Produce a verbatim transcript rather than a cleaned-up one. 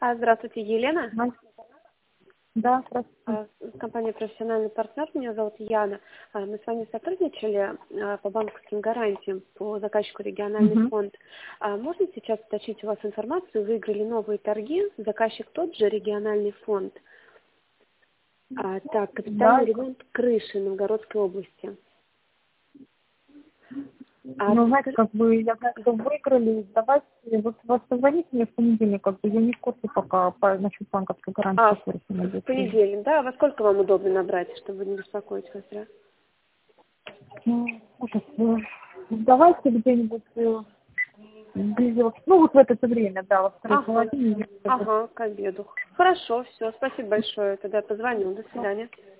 А, Здравствуйте, Елена. Да, здравствуйте. А, Компания «Профессиональный партнер». Меня зовут Яна. А, Мы с вами сотрудничали а, по банковским гарантиям по заказчику «Региональный Мгм. фонд». А Можно сейчас уточнить у вас информацию? Выиграли новые торги. Заказчик тот же «Региональный фонд». А, Так, Да, капитальный ремонт крыши Новгородской области. А ну, знаете, подскажи- как бы, я знаю, что выиграли, давайте, вот вас позвоните мне в понедельник, как бы, я не в курсе пока по, насчет банковской гарантии, а, какой решение в будет принято. понедельник, да? Во сколько вам удобно набрать, чтобы не беспокоить вас зря? Ну, слушайте, ну, давайте где-нибудь, э, ближе, вот- ну, вот в это время, да, во второй Ага, половине, я как бы ага, к обеду. Хорошо, все, спасибо большое. Тогда я позвоню. До свидания.